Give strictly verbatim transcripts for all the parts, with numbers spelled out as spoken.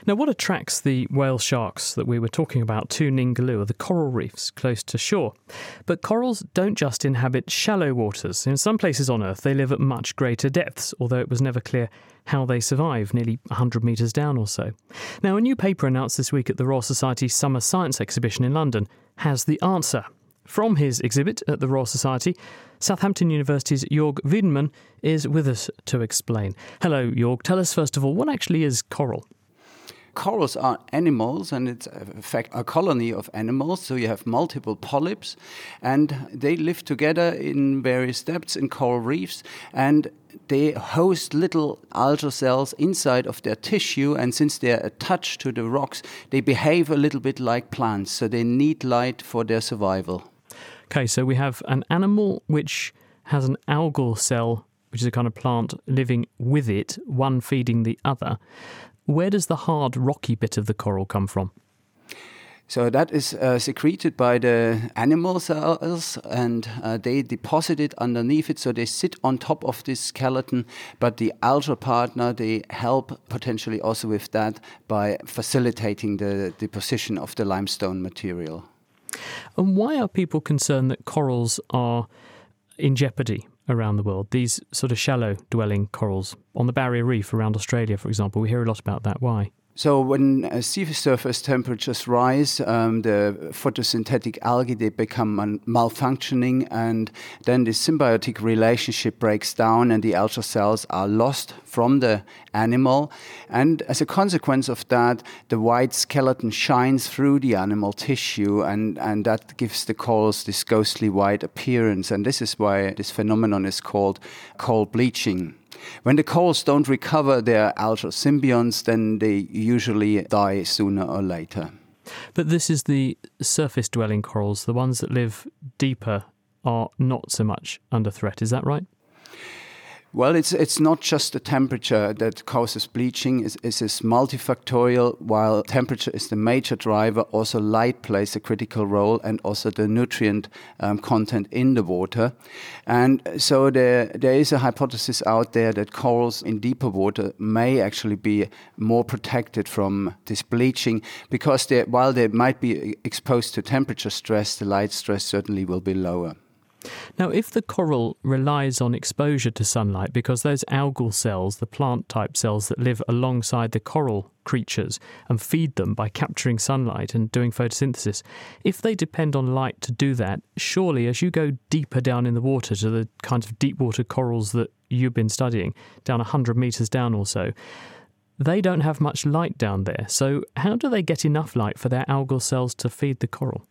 Now, what attracts the whale sharks that we were talking about to Ningaloo are the coral reefs close to shore. But corals don't just inhabit shallow waters. In some places on Earth, they live at much greater depths, although it was never clear how they survive, nearly one hundred metres down or so. Now, a new paper announced this week at the Royal Society's Summer Science Exhibition in London has the answer. From his exhibit at the Royal Society, Southampton University's Jörg Wiedemann is with us to explain. Hello, Jörg. Tell us, first of all, what actually is coral? Corals are animals, and it's in fact a colony of animals. So you have multiple polyps, and they live together in various depths in coral reefs, and they host little algal cells inside of their tissue, and since they are attached to the rocks, they behave a little bit like plants, so they need light for their survival. Okay, so we have an animal which has an algal cell, which is a kind of plant, living with it, one feeding the other. Where does the hard, rocky bit of the coral come from? So that is uh, secreted by the animal cells, and uh, they deposit it underneath it, so they sit on top of this skeleton, but the algal partner, they help potentially also with that by facilitating the deposition of the limestone material. And why are people concerned that corals are in jeopardy around the world? These sort of shallow dwelling corals on the Barrier Reef around Australia, for example, we hear a lot about that. Why? So when uh, sea surface temperatures rise, um, the photosynthetic algae, they become un- malfunctioning, and then the symbiotic relationship breaks down and the algal cells are lost from the animal. And as a consequence of that, the white skeleton shines through the animal tissue, and, and that gives the corals this ghostly white appearance. And this is why this phenomenon is called coral bleaching. When the corals don't recover their algal symbionts, then they usually die sooner or later. But this is the surface-dwelling corals. The ones that live deeper are not so much under threat. Is that right? Well, it's it's not just the temperature that causes bleaching. It's, it's, it's multifactorial. While temperature is the major driver, also light plays a critical role, and also the nutrient um, content in the water. And so there, there is a hypothesis out there that corals in deeper water may actually be more protected from this bleaching, because they, while they might be exposed to temperature stress, the light stress certainly will be lower. Now, if the coral relies on exposure to sunlight, because those algal cells, the plant-type cells that live alongside the coral creatures and feed them by capturing sunlight and doing photosynthesis, if they depend on light to do that, surely as you go deeper down in the water to the kind of deep water corals that you've been studying, down one hundred metres down or so, they don't have much light down there. So how do they get enough light for their algal cells to feed the coral?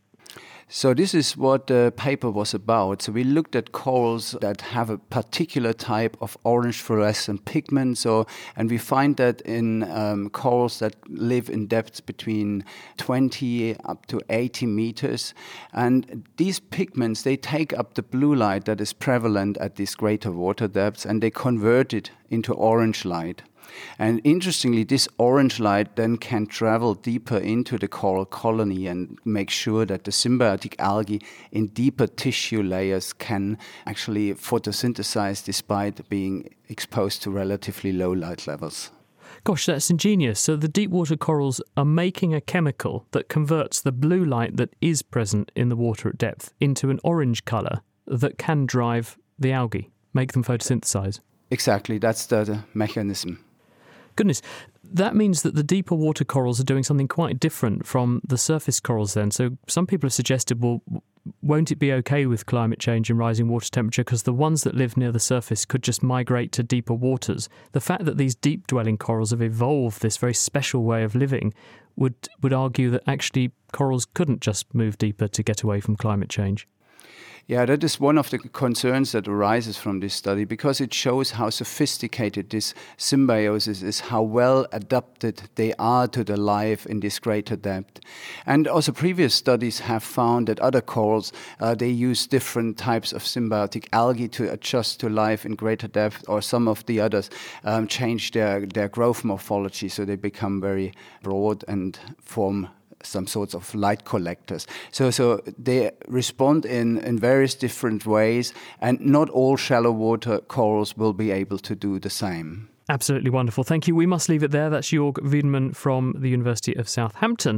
So this is what the paper was about. So we looked at corals that have a particular type of orange fluorescent pigment. So, and we find that in um, corals that live in depths between twenty up to eighty meters. And these pigments, they take up the blue light that is prevalent at these greater water depths, and they convert it into orange light. And interestingly, this orange light then can travel deeper into the coral colony and make sure that the symbiotic algae in deeper tissue layers can actually photosynthesize despite being exposed to relatively low light levels. Gosh, that's ingenious. So the deep water corals are making a chemical that converts the blue light that is present in the water at depth into an orange colour that can drive the algae, make them photosynthesize. Exactly, that's the, the mechanism. Goodness, that means that the deeper water corals are doing something quite different from the surface corals then. So some people have suggested, well, won't it be okay with climate change and rising water temperature because the ones that live near the surface could just migrate to deeper waters? The fact that these deep-dwelling corals have evolved this very special way of living would, would argue that actually corals couldn't just move deeper to get away from climate change. Yeah, that is one of the concerns that arises from this study, because it shows how sophisticated this symbiosis is, how well adapted they are to the life in this greater depth. And also previous studies have found that other corals, uh, they use different types of symbiotic algae to adjust to life in greater depth, or some of the others um, change their, their growth morphology, so they become very broad and form some sorts of light collectors. So so they respond in, in various different ways, and not all shallow water corals will be able to do the same. Absolutely wonderful. Thank you. We must leave it there. That's Jörg Wiedemann from the University of Southampton.